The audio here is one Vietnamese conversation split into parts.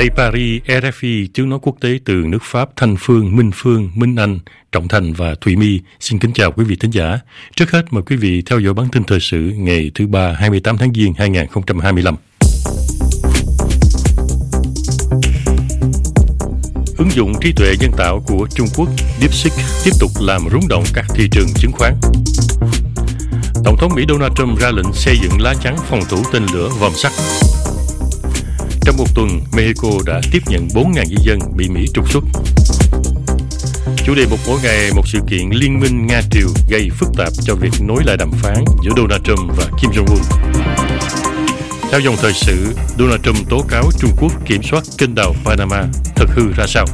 Đây Paris, RFI, tiếng nói quốc tế từ nước Pháp, Thanh Phương, Minh Anh, Trọng Thành và Thùy My. Xin kính chào quý vị thính giả. Trước hết mời quý vị theo dõi bản tin thời sự ngày thứ Ba 28 tháng Giêng 2025. Ứng dụng trí tuệ nhân tạo của Trung Quốc DeepSeek tiếp tục làm rúng động các thị trường chứng khoán. Tổng thống Mỹ Donald Trump ra lệnh xây dựng lá chắn phòng thủ tên lửa vòm sắt. Trong một tuần, Mexico đã tiếp nhận 4.000 di dân bị Mỹ trục xuất. Chủ đề một mỗi ngày, một sự kiện liên minh Nga-Triều gây phức tạp cho việc nối lại đàm phán giữa Donald Trump và Kim Jong-un. Theo dòng thời sự, Donald Trump tố cáo Trung Quốc kiểm soát kênh đào Panama, thật hư ra sao?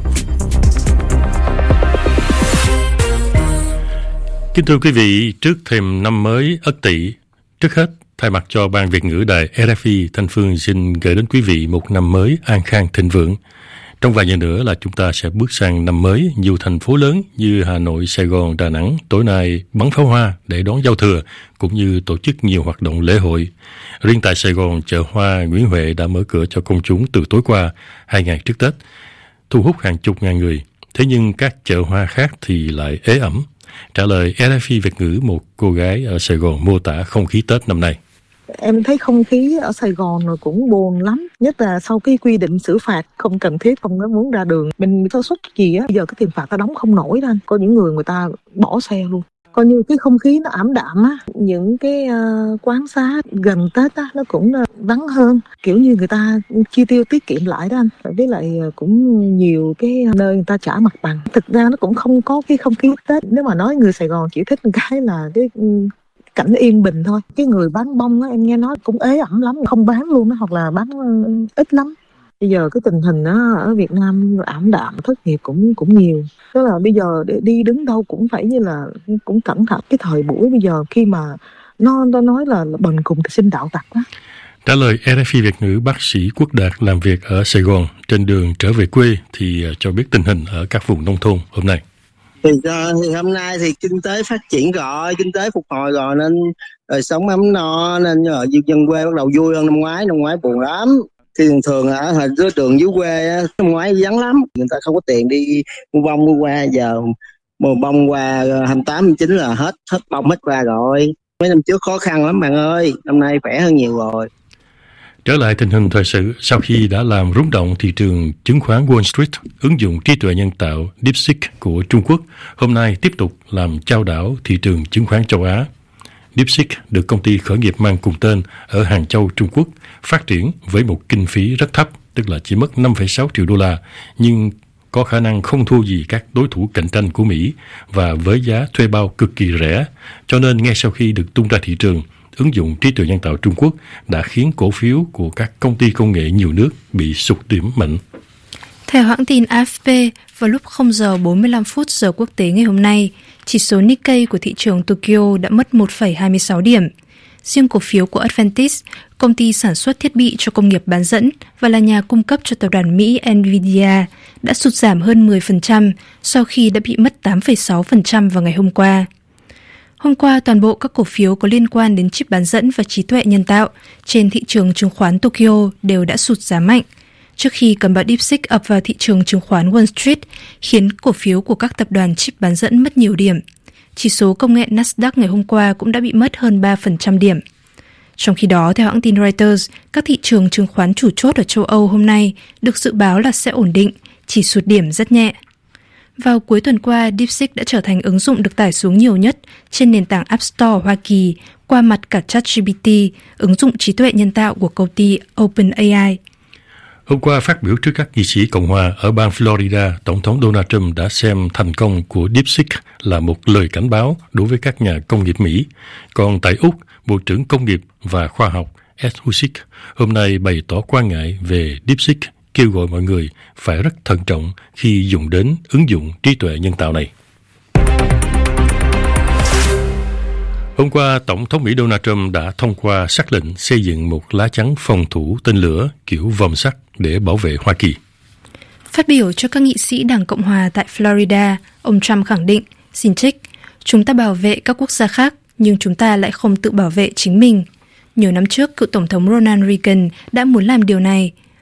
Kính thưa quý vị, trước thềm năm mới Ất Tỵ, trước hết, thay mặt cho Ban Việt ngữ Đài RFI, Thanh Phương xin gửi đến quý vị một năm mới an khang thịnh vượng. Trong vài giờ nữa là chúng ta sẽ bước sang năm mới, nhiều thành phố lớn như Hà Nội, Sài Gòn, Đà Nẵng tối nay bắn pháo hoa để đón giao thừa, cũng như tổ chức nhiều hoạt động lễ hội. Riêng tại Sài Gòn, chợ hoa Nguyễn Huệ đã mở cửa cho công chúng từ tối qua, 2 ngày trước Tết, thu hút hàng chục ngàn người. Thế nhưng các chợ hoa khác thì lại ế ẩm. Trả lời RFI Việt ngữ, một cô gái ở Sài Gòn mô tả không khí Tết năm nay. Em thấy không khí ở Sài Gòn rồi cũng buồn lắm, nhất là sau cái quy định xử phạt không cần thiết, không có muốn ra đường. Mình sơ suất gì á, bây giờ cái tiền phạt ta đóng không nổi đó anh. Có những người ta bỏ xe luôn. Coi như cái không khí nó ảm đạm á, những cái quán xá gần Tết á nó cũng vắng hơn, kiểu như người ta chi tiêu tiết kiệm lại đó anh. Với lại cũng nhiều cái nơi người ta trả mặt bằng. Thực ra nó cũng không có cái không khí Tết. Nếu mà nói người Sài Gòn chỉ thích một cái là cái cảnh yên bình thôi. Cái người bán bông á, em nghe nói cũng ế ẩm lắm, không bán luôn đó, hoặc là bán ít lắm. Bây giờ cái tình hình đó, ở Việt Nam ảm đạm, thất nghiệp cũng nhiều. Tức là bây giờ đi đứng đâu cũng phải như là cũng cẩn thận. Cái thời buổi bây giờ khi mà nó nói là bần cùng thì sinh đạo tặc á. Trả lời RFI Việt ngữ, bác sĩ Quốc Đạt làm việc ở Sài Gòn, trên đường trở về quê thì cho biết tình hình ở các vùng nông thôn hôm nay. Thì hôm nay thì kinh tế phát triển rồi, kinh tế phục hồi rồi nên đời sống ấm no, nên dân quê bắt đầu vui hơn năm ngoái buồn lắm. Thì thường ở đường dưới quê năm ngoái vắng lắm, người ta không có tiền đi mua bông mua hoa, giờ mua bông hoa 28, 29 là hết bông hết hoa rồi. Mấy năm trước khó khăn lắm bạn ơi, năm nay khỏe hơn nhiều rồi. Trở lại tình hình thời sự, sau khi đã làm rúng động thị trường chứng khoán Wall Street, ứng dụng trí tuệ nhân tạo DeepSeek của Trung Quốc hôm nay tiếp tục làm chao đảo thị trường chứng khoán châu Á. DeepSeek được công ty khởi nghiệp mang cùng tên ở Hàng Châu, Trung Quốc phát triển với một kinh phí rất thấp, tức là chỉ mất 5,6 triệu đô la, nhưng có khả năng không thua gì các đối thủ cạnh tranh của Mỹ và với giá thuê bao cực kỳ rẻ. Cho nên ngay sau khi được tung ra thị trường, ứng dụng trí tuệ nhân tạo Trung Quốc đã khiến cổ phiếu của các công ty công nghệ nhiều nước bị sụt điểm mạnh. Theo hãng tin AFP, vào lúc 0 giờ 45 phút giờ quốc tế ngày hôm nay, chỉ số Nikkei của thị trường Tokyo đã mất 1,26 điểm. Riêng cổ phiếu của Advantest, công ty sản xuất thiết bị cho công nghiệp bán dẫn và là nhà cung cấp cho tập đoàn Mỹ Nvidia, đã sụt giảm hơn 10% sau khi đã bị mất 8,6% vào ngày hôm qua. Hôm qua, toàn bộ các cổ phiếu có liên quan đến chip bán dẫn và trí tuệ nhân tạo trên thị trường chứng khoán Tokyo đều đã sụt giá mạnh, trước khi cơn bão DeepSeek ập vào thị trường chứng khoán Wall Street, khiến cổ phiếu của các tập đoàn chip bán dẫn mất nhiều điểm. Chỉ số công nghệ Nasdaq ngày hôm qua cũng đã bị mất hơn 3% điểm. Trong khi đó, theo hãng tin Reuters, các thị trường chứng khoán chủ chốt ở châu Âu hôm nay được dự báo là sẽ ổn định, chỉ sụt điểm rất nhẹ. Vào cuối tuần qua, DeepSeek đã trở thành ứng dụng được tải xuống nhiều nhất trên nền tảng App Store ở Hoa Kỳ, qua mặt cả ChatGPT, ứng dụng trí tuệ nhân tạo của công ty OpenAI. Hôm qua phát biểu trước các nghị sĩ Cộng hòa ở bang Florida, Tổng thống Donald Trump đã xem thành công của DeepSeek là một lời cảnh báo đối với các nhà công nghiệp Mỹ. Còn tại Úc, Bộ trưởng Công nghiệp và Khoa học Ed Husic hôm nay bày tỏ quan ngại về DeepSeek, kêu gọi mọi người phải rất thận trọng khi dùng đến ứng dụng trí tuệ nhân tạo này. Hôm qua, Tổng thống Mỹ Donald Trump đã thông qua sắc lệnh xây dựng một lá chắn phòng thủ tên lửa kiểu vòm sắt để bảo vệ Hoa Kỳ. Phát biểu cho các nghị sĩ Đảng Cộng hòa tại Florida, ông Trump khẳng định, xin trích, chúng ta bảo vệ các quốc gia khác, nhưng chúng ta lại không tự bảo vệ chính mình. Nhiều năm trước, cựu Tổng thống Ronald Reagan đã muốn làm điều này.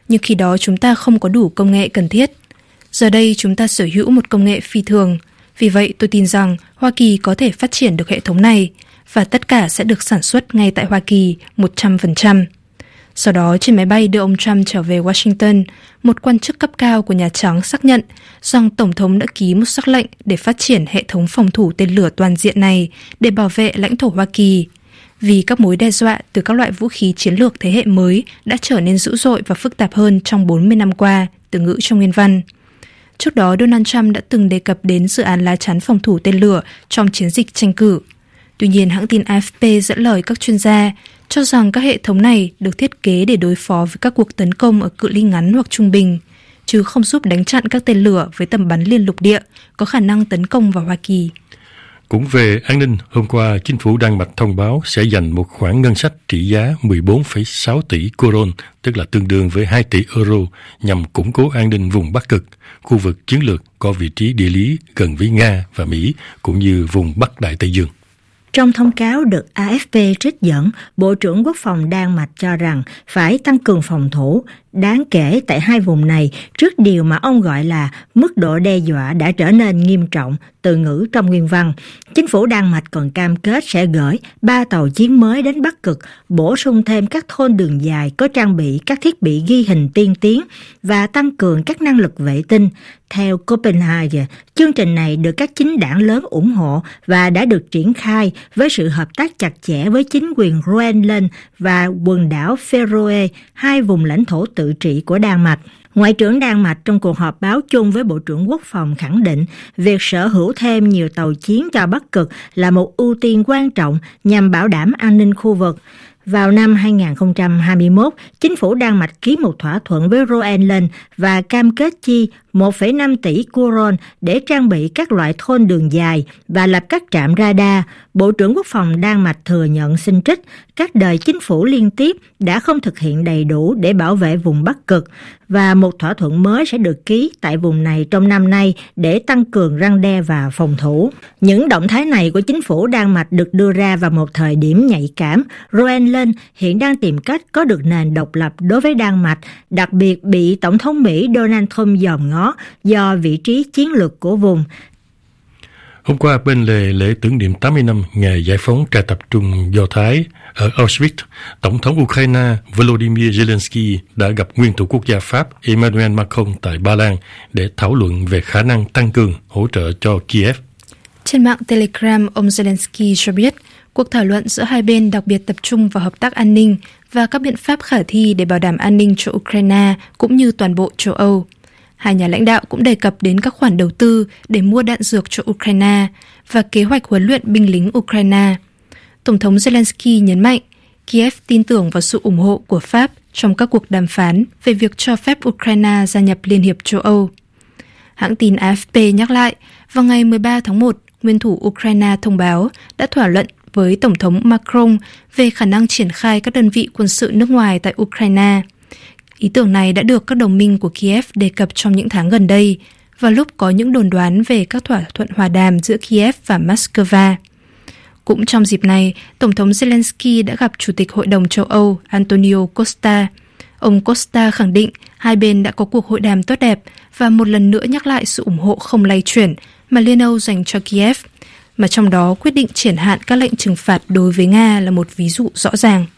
nhưng khi đó chúng ta không có đủ công nghệ cần thiết. Giờ đây chúng ta sở hữu một công nghệ phi thường. Vì vậy tôi tin rằng Hoa Kỳ có thể phát triển được hệ thống này và tất cả sẽ được sản xuất ngay tại Hoa Kỳ 100%. Sau đó trên máy bay đưa ông Trump trở về Washington, một quan chức cấp cao của Nhà Trắng xác nhận rằng Tổng thống đã ký một sắc lệnh để phát triển hệ thống phòng thủ tên lửa toàn diện này để bảo vệ lãnh thổ Hoa Kỳ. Vì các mối đe dọa từ các loại vũ khí chiến lược thế hệ mới đã trở nên dữ dội và phức tạp hơn trong 40 năm qua, từ ngữ trong nguyên văn. Trước đó, Donald Trump đã từng đề cập đến dự án lá chắn phòng thủ tên lửa trong chiến dịch tranh cử. Tuy nhiên, hãng tin AFP dẫn lời các chuyên gia cho rằng các hệ thống này được thiết kế để đối phó với các cuộc tấn công ở cự ly ngắn hoặc trung bình, chứ không giúp đánh chặn các tên lửa với tầm bắn liên lục địa có khả năng tấn công vào Hoa Kỳ. Cũng về an ninh, hôm qua, chính phủ Đan Mạch thông báo sẽ dành một khoản ngân sách trị giá 14,6 tỷ coron, tức là tương đương với 2 tỷ euro, nhằm củng cố an ninh vùng Bắc Cực, khu vực chiến lược có vị trí địa lý gần với Nga và Mỹ, cũng như vùng Bắc Đại Tây Dương. Trong thông cáo được AFP trích dẫn, Bộ trưởng Quốc phòng Đan Mạch cho rằng phải tăng cường phòng thủ đáng kể tại hai vùng này trước điều mà ông gọi là mức độ đe dọa đã trở nên nghiêm trọng, từ ngữ trong nguyên văn. Chính phủ Đan Mạch còn cam kết sẽ gửi 3 tàu chiến mới đến Bắc Cực, bổ sung thêm các thôn đường dài có trang bị các thiết bị ghi hình tiên tiến và tăng cường các năng lực vệ tinh. Theo Copenhagen, chương trình này được các chính đảng lớn ủng hộ và đã được triển khai với sự hợp tác chặt chẽ với chính quyền Groenland và quần đảo Faroe, hai vùng lãnh thổ tự trị của Đan Mạch. Ngoại trưởng Đan Mạch trong cuộc họp báo chung với Bộ trưởng Quốc phòng khẳng định việc sở hữu thêm nhiều tàu chiến cho Bắc Cực là một ưu tiên quan trọng nhằm bảo đảm an ninh khu vực. Vào năm 2021, chính phủ Đan Mạch ký một thỏa thuận với Groenland và cam kết chi 1,5 tỷ coron để trang bị các loại thôn đường dài và lập các trạm radar. Bộ trưởng Quốc phòng Đan Mạch thừa nhận xin trích các đời chính phủ liên tiếp đã không thực hiện đầy đủ để bảo vệ vùng Bắc Cực, và một thỏa thuận mới sẽ được ký tại vùng này trong năm nay để tăng cường răn đe và phòng thủ. Những động thái này của chính phủ Đan Mạch được đưa ra vào một thời điểm nhạy cảm. Groenland hiện đang tìm cách có được nền độc lập đối với Đan Mạch, đặc biệt bị Tổng thống Mỹ Donald Trump dòm ngó do vị trí chiến lược của vùng. Hôm qua, bên lễ tưởng niệm 80 năm ngày giải phóng trại tập trung Do Thái ở Auschwitz, Tổng thống Ukraine Volodymyr Zelensky đã gặp nguyên thủ quốc gia Pháp Emmanuel Macron tại Ba Lan để thảo luận về khả năng tăng cường hỗ trợ cho Kiev. Trên mạng Telegram, ông Zelensky cho biết cuộc thảo luận giữa hai bên đặc biệt tập trung vào hợp tác an ninh và các biện pháp khả thi để bảo đảm an ninh cho Ukraine cũng như toàn bộ châu Âu. Hai nhà lãnh đạo cũng đề cập đến các khoản đầu tư để mua đạn dược cho Ukraine và kế hoạch huấn luyện binh lính Ukraine. Tổng thống Zelensky nhấn mạnh Kiev tin tưởng vào sự ủng hộ của Pháp trong các cuộc đàm phán về việc cho phép Ukraine gia nhập Liên hiệp châu Âu. Hãng tin AFP nhắc lại, vào ngày 13 tháng 1, nguyên thủ Ukraine thông báo đã thỏa luận với Tổng thống Macron về khả năng triển khai các đơn vị quân sự nước ngoài tại Ukraine. Ý tưởng này đã được các đồng minh của Kiev đề cập trong những tháng gần đây, vào lúc có những đồn đoán về các thỏa thuận hòa đàm giữa Kiev và Moscow. Cũng trong dịp này, Tổng thống Zelensky đã gặp Chủ tịch Hội đồng châu Âu Antonio Costa. Ông Costa khẳng định hai bên đã có cuộc hội đàm tốt đẹp và một lần nữa nhắc lại sự ủng hộ không lay chuyển mà Liên Âu dành cho Kiev, mà trong đó quyết định triển hạn các lệnh trừng phạt đối với Nga là một ví dụ rõ ràng.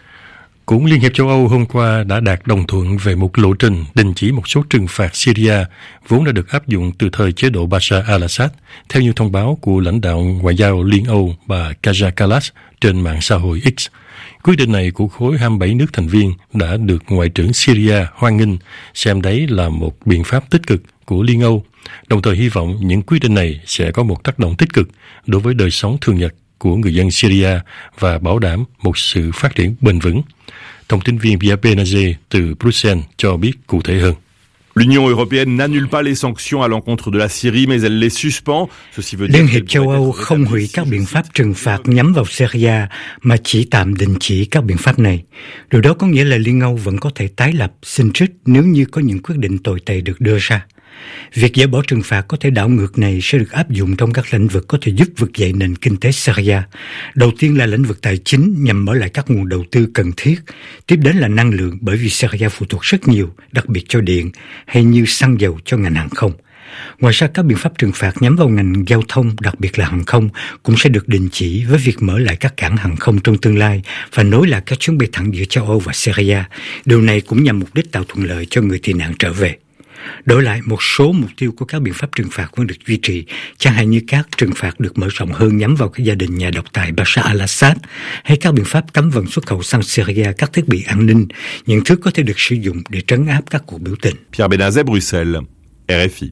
Cũng Liên hiệp châu Âu hôm qua đã đạt đồng thuận về một lộ trình đình chỉ một số trừng phạt Syria vốn đã được áp dụng từ thời chế độ Bashar al-Assad, theo như thông báo của lãnh đạo ngoại giao Liên Âu bà Kaja Kallas trên mạng xã hội X. Quyết định này của khối 27 nước thành viên đã được Ngoại trưởng Syria hoan nghênh, xem đấy là một biện pháp tích cực của Liên Âu, đồng thời hy vọng những quyết định này sẽ có một tác động tích cực đối với đời sống thường nhật của người dân Syria và bảo đảm một sự phát triển bền vững. Thông tin viên Pierre Benazé từ Bruxelles cho biết cụ thể hơn. L'Union européenne n'annule pas les sanctions à l'encontre de la Syrie, mais elle les suspend. Ceci veut dire Liên hiệp châu Âu không hủy các biện pháp trừng phạt nhắm vào Syria, mà chỉ tạm đình chỉ các biện pháp này. Điều đó có nghĩa là Liên Âu vẫn có thể tái lập, xin trích nếu như có những quyết định tồi tệ được đưa ra. Việc dỡ bỏ trừng phạt có thể đảo ngược này sẽ được áp dụng trong các lĩnh vực có thể giúp vực dậy nền kinh tế Syria. Đầu tiên là lĩnh vực tài chính nhằm mở lại các nguồn đầu tư cần thiết. Tiếp đến là năng lượng, bởi vì Syria phụ thuộc rất nhiều, đặc biệt cho điện, hay như xăng dầu cho ngành hàng không. Ngoài ra, các biện pháp trừng phạt nhắm vào ngành giao thông, đặc biệt là hàng không, cũng sẽ được đình chỉ với việc mở lại các cảng hàng không trong tương lai và nối lại các chuyến bay thẳng giữa châu Âu và Syria. Điều này cũng nhằm mục đích tạo thuận lợi cho người tị nạn trở về. Đổi lại, một số mục tiêu của các biện pháp trừng phạt vẫn được duy trì, chẳng hạn như các trừng phạt được mở rộng hơn nhắm vào các gia đình nhà độc tài Bashar al-Assad, hay các biện pháp cấm vận xuất khẩu sang Syria các thiết bị an ninh, những thứ có thể được sử dụng để trấn áp các cuộc biểu tình. Pierre Benazet, Bruxelles, RFI.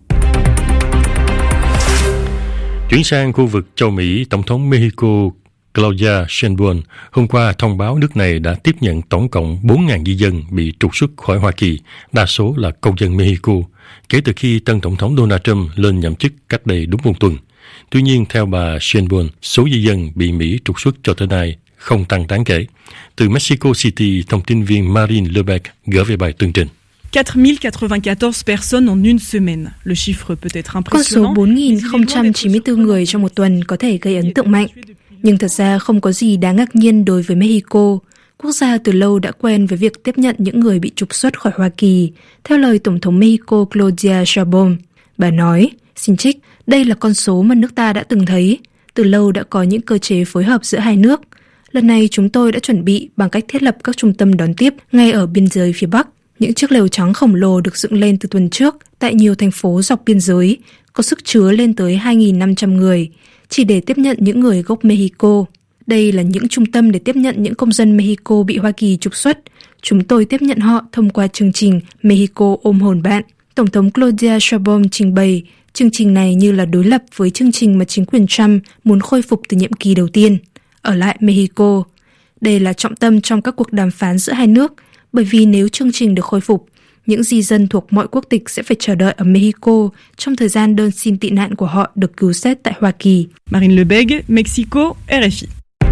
Chuyển sang khu vực châu Mỹ, Tổng thống Mexico Claudia Sheinbaum hôm qua thông báo nước này đã tiếp nhận tổng cộng 4.000 di dân bị trục xuất khỏi Hoa Kỳ, đa số là công dân Mexico, kể từ khi tân Tổng thống Donald Trump lên nhậm chức cách đây đúng một tuần. Tuy nhiên, theo bà Sheinbaum, số di dân bị Mỹ trục xuất cho tới nay không tăng đáng kể. Từ Mexico City, thông tin viên Marine Lebec gửi về bài tường trình. 4.094 personnes en une semaine. Le chiffre peut être impressionnant. Con số 4.094 người trong một tuần có thể gây ấn tượng mạnh. Nhưng thật ra không có gì đáng ngạc nhiên đối với Mexico. Quốc gia từ lâu đã quen với việc tiếp nhận những người bị trục xuất khỏi Hoa Kỳ, theo lời Tổng thống Mexico Claudia Sheinbaum. Bà nói, xin trích, đây là con số mà nước ta đã từng thấy. Từ lâu đã có những cơ chế phối hợp giữa hai nước. Lần này chúng tôi đã chuẩn bị bằng cách thiết lập các trung tâm đón tiếp ngay ở biên giới phía Bắc. Những chiếc lều trắng khổng lồ được dựng lên từ tuần trước tại nhiều thành phố dọc biên giới, có sức chứa lên tới 2.500 người, chỉ để tiếp nhận những người gốc Mexico. Đây là những trung tâm để tiếp nhận những công dân Mexico bị Hoa Kỳ trục xuất. Chúng tôi tiếp nhận họ thông qua chương trình Mexico ôm hồn bạn. Tổng thống Claudia Sheinbaum trình bày chương trình này như là đối lập với chương trình mà chính quyền Trump muốn khôi phục từ nhiệm kỳ đầu tiên, ở lại Mexico. Đây là trọng tâm trong các cuộc đàm phán giữa hai nước, bởi vì nếu chương trình được khôi phục, những di dân thuộc mọi quốc tịch sẽ phải chờ đợi ở Mexico trong thời gian đơn xin tị nạn của họ được cứu xét tại Hoa Kỳ. Marine Lebec, Mexico, RFI.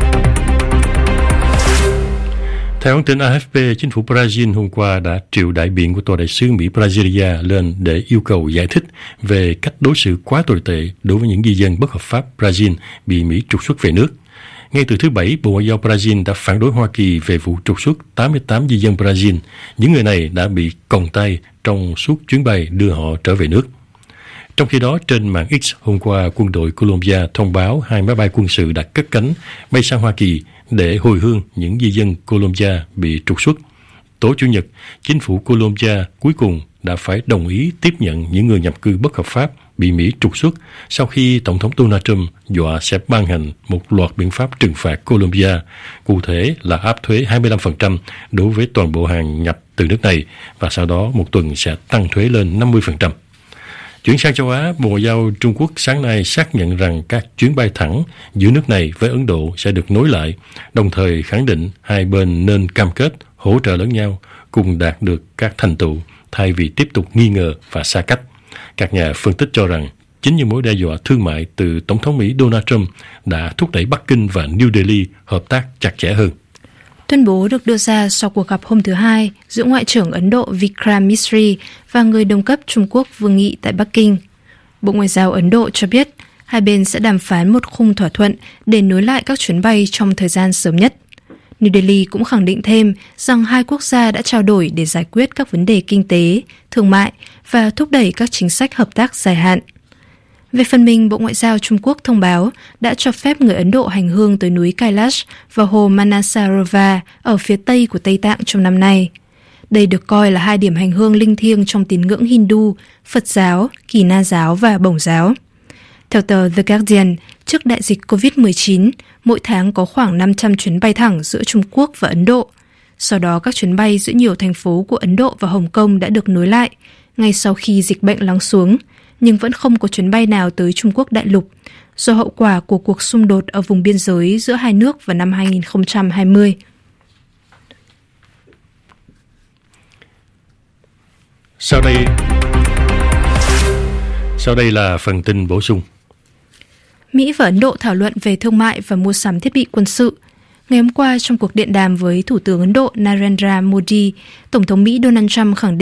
Theo hãng tin AFP, chính phủ Brazil hôm qua đã triệu đại biện của tòa đại sứ Mỹ Brasilia lên để yêu cầu giải thích về cách đối xử quá tồi tệ đối với những di dân bất hợp pháp Brazil bị Mỹ trục xuất về nước. Ngay từ thứ Bảy, Bộ Ngoại giao Brazil đã phản đối Hoa Kỳ về vụ trục xuất 88 di dân Brazil. Những người này đã bị còng tay trong suốt chuyến bay đưa họ trở về nước. Trong khi đó, trên mạng X hôm qua, quân đội Colombia thông báo 2 máy bay quân sự đã cất cánh bay sang Hoa Kỳ để hồi hương những di dân Colombia bị trục xuất. Tối Chủ nhật, chính phủ Colombia cuối cùng đã phải đồng ý tiếp nhận những người nhập cư bất hợp pháp bị Mỹ trục xuất sau khi Tổng thống Donald Trump dọa sẽ ban hành một loạt biện pháp trừng phạt Colombia, cụ thể là áp thuế 25% đối với toàn bộ hàng nhập từ nước này và sau đó một tuần sẽ tăng thuế lên 50%. Chuyển sang châu Á, Bộ Ngoại giao Trung Quốc sáng nay xác nhận rằng các chuyến bay thẳng giữa nước này với Ấn Độ sẽ được nối lại, đồng thời khẳng định hai bên nên cam kết hỗ trợ lẫn nhau cùng đạt được các thành tựu thay vì tiếp tục nghi ngờ và xa cách. Các nhà phân tích cho rằng chính những mối đe dọa thương mại từ Tổng thống Mỹ Donald Trump đã thúc đẩy Bắc Kinh và New Delhi hợp tác chặt chẽ hơn. Tuyên bố được đưa ra sau cuộc gặp hôm thứ Hai giữa Ngoại trưởng Ấn Độ Vikram Misri và người đồng cấp Trung Quốc Vương Nghị tại Bắc Kinh. Bộ Ngoại giao Ấn Độ cho biết hai bên sẽ đàm phán một khung thỏa thuận để nối lại các chuyến bay trong thời gian sớm nhất. New Delhi cũng khẳng định thêm rằng hai quốc gia đã trao đổi để giải quyết các vấn đề kinh tế, thương mại và thúc đẩy các chính sách hợp tác dài hạn. Về phần mình, Bộ Ngoại giao Trung Quốc thông báo đã cho phép người Ấn Độ hành hương tới núi Kailash và hồ Manasarova ở phía tây của Tây Tạng trong năm nay. Đây được coi là hai điểm hành hương linh thiêng trong tín ngưỡng Hindu, Phật giáo, Kỳ Na giáo và Bổng giáo. Theo tờ The Guardian, trước đại dịch COVID-19, mỗi tháng có khoảng 500 chuyến bay thẳng giữa Trung Quốc và Ấn Độ. Sau đó, các chuyến bay giữa nhiều thành phố của Ấn Độ và Hồng Kông đã được nối lại, ngay sau khi dịch bệnh lắng xuống, nhưng vẫn không có chuyến bay nào tới Trung Quốc đại lục, do hậu quả của cuộc xung đột ở vùng biên giới giữa hai nước vào năm 2020. Sau đây là phần tin bổ sung. Mỹ và Ấn Độ thảo luận về thương mại và mua sắm thiết bị quân sự. Ngày hôm qua, trong cuộc điện đàm với Thủ tướng Ấn Độ Narendra Modi, Tổng thống Mỹ Donald Trump khẳng định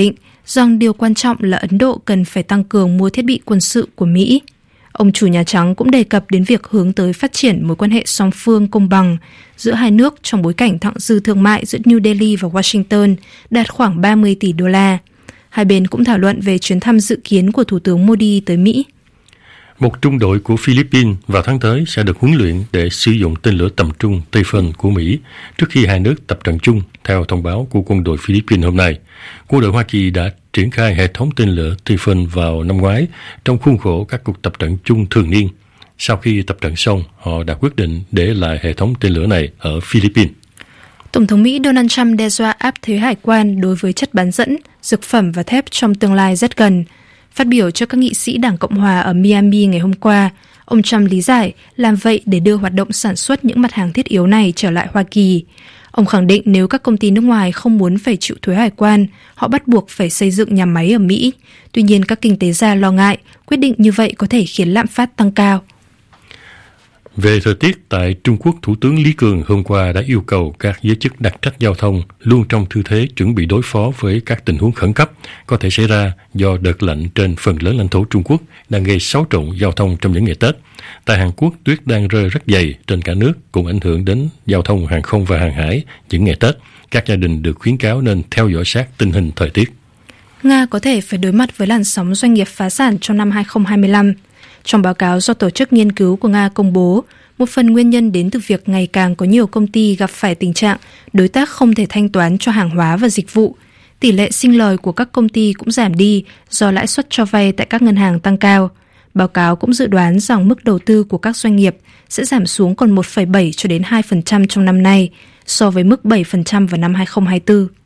rằng điều quan trọng là Ấn Độ cần phải tăng cường mua thiết bị quân sự của Mỹ. Ông chủ Nhà Trắng cũng đề cập đến việc hướng tới phát triển mối quan hệ song phương công bằng giữa hai nước trong bối cảnh thặng dư thương mại giữa New Delhi và Washington đạt khoảng 30 tỷ đô la. Hai bên cũng thảo luận về chuyến thăm dự kiến của Thủ tướng Modi tới Mỹ. Một trung đội của Philippines vào tháng tới sẽ được huấn luyện để sử dụng tên lửa tầm trung Typhoon của Mỹ trước khi hai nước tập trận chung, theo thông báo của quân đội Philippines hôm nay. Quân đội Hoa Kỳ đã triển khai hệ thống tên lửa Typhoon vào năm ngoái trong khuôn khổ các cuộc tập trận chung thường niên. Sau khi tập trận xong, họ đã quyết định để lại hệ thống tên lửa này ở Philippines. Tổng thống Mỹ Donald Trump đe dọa áp thuế hải quan đối với chất bán dẫn, dược phẩm và thép trong tương lai rất gần. Phát biểu cho các nghị sĩ Đảng Cộng hòa ở Miami ngày hôm qua, ông Trump lý giải làm vậy để đưa hoạt động sản xuất những mặt hàng thiết yếu này trở lại Hoa Kỳ. Ông khẳng định nếu các công ty nước ngoài không muốn phải chịu thuế hải quan, họ bắt buộc phải xây dựng nhà máy ở Mỹ. Tuy nhiên, các kinh tế gia lo ngại quyết định như vậy có thể khiến lạm phát tăng cao. Về thời tiết, tại Trung Quốc, Thủ tướng Lý Cường hôm qua đã yêu cầu các giới chức đặc trách giao thông luôn trong tư thế chuẩn bị đối phó với các tình huống khẩn cấp có thể xảy ra do đợt lạnh trên phần lớn lãnh thổ Trung Quốc đang gây xáo trộn giao thông trong những ngày Tết. Tại Hàn Quốc, tuyết đang rơi rất dày trên cả nước, cũng ảnh hưởng đến giao thông hàng không và hàng hải những ngày Tết. Các gia đình được khuyến cáo nên theo dõi sát tình hình thời tiết. Nga có thể phải đối mặt với làn sóng doanh nghiệp phá sản trong năm 2025. Trong báo cáo do Tổ chức Nghiên cứu của Nga công bố, một phần nguyên nhân đến từ việc ngày càng có nhiều công ty gặp phải tình trạng đối tác không thể thanh toán cho hàng hóa và dịch vụ. Tỷ lệ sinh lời của các công ty cũng giảm đi do lãi suất cho vay tại các ngân hàng tăng cao. Báo cáo cũng dự đoán rằng mức đầu tư của các doanh nghiệp sẽ giảm xuống còn 1,7 cho đến 2% trong năm nay, so với mức 7% vào năm 2024.